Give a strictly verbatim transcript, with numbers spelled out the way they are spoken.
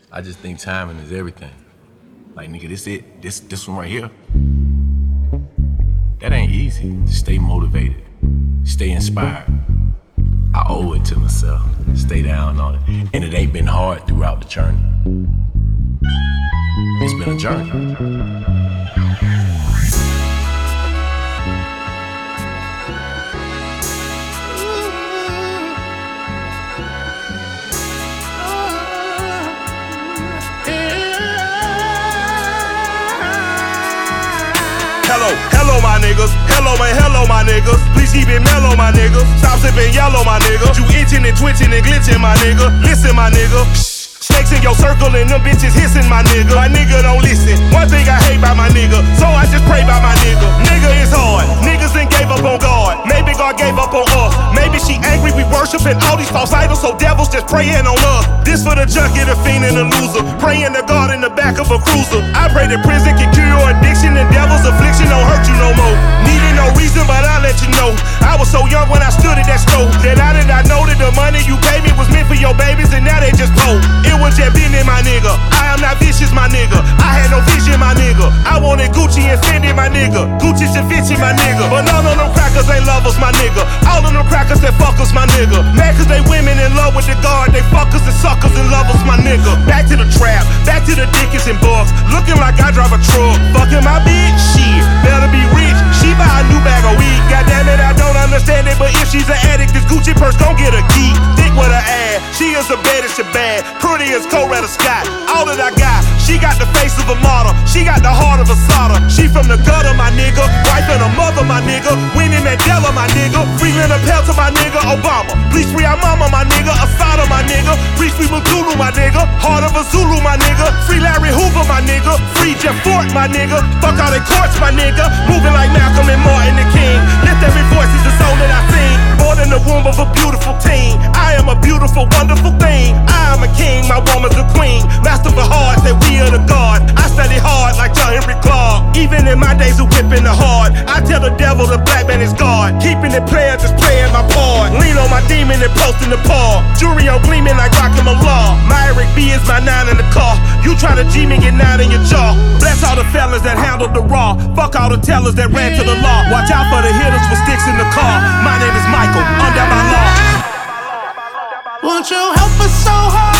I just think timing is everything. Like, nigga, this it. This this one right here. That ain't easy. Just stay motivated. Stay inspired. I owe it to myself. Stay down on it. And it ain't been hard throughout the journey. It's been a journey. Hello, hello my niggas, hello man, hello my niggas. Please keep it mellow my niggas. Stop sipping yellow my nigga. You itching and twitching and glitching my nigga. Listen my nigga. Snakes in your circle and them bitches hissing my nigga. My nigga don't listen. One thing I hate by my nigga, so I just pray by my nigga. Nigga is hard. Niggas ain't gave up on God. Maybe God gave up on us. Maybe she angry we worshiping all these false idols, so devils just praying on us. This for the junkie, the fiend, and the loser. Praying to God in the back of a cruiser. I pray that prison can cure your addiction and devil's affliction don't hurt you no more. Needed no reason, but I'll let you know. I was so young when I stood at that stove. Then I did not know that the money you paid me was meant for your babies, and now they just broke. It was just business, my nigga. I am not vicious, my nigga. I had no vision, my nigga. I wanted Gucci and Fendi, my nigga. Gucci and Vinci, my nigga. But none of them crackers ain't lovers, my nigga. All of them crackers that fuckers, my nigga. Mad cause they women in love with the guard. They fuckers and suckers and lovers, my nigga. Back to the trap, back to the Dickens and Bucks. Looking like I drive a truck. Fucking my bitch, shit. Better be rich. She buy a new bag of weed. Goddamn it, I don't understand it. But if she's an addict, this Gucci purse gon' get a key. Thick with her ass. She is the baddest shit bad. Pretty as Coretta Scott. All that I got. She got the face of a model. She got the heart of a solder. She from the gutter, my nigga. Wife and a mother, my nigga. Winnie Mandela, my nigga. Free Leonard Peltier, my nigga. Obama. Please free our mama, my nigga. Assata, my nigga. Free free Mutulu, my nigga. Heart of a Zulu, my nigga. Free Larry Hoover, my nigga. Free Jeff Fort, my nigga. Fuck all the courts, my nigga. Moving like Malcolm and Martin the King. Lift every voice is the song that I sing. Born in the womb of a beautiful teen. I am a beautiful, wonderful thing. I am a king, my woman's a queen. Master for heart, that we are the God. I study hard like John Henry Clark. Even in my days of whipping the hard, I tell the devil the black man is God. Keeping it player, just playing my part. Lean on my demon and posting the paw. Jewelry on gleaming like rockin' my law. My Eric B is my nine in the car. You try to G me, get nine in your jaw. Bless all the fellas that handled the raw. Fuck all the tellers that ran to the law. Watch out for the hitters with sticks in the car. My name is Michael, under my law. Won't you help us so hard?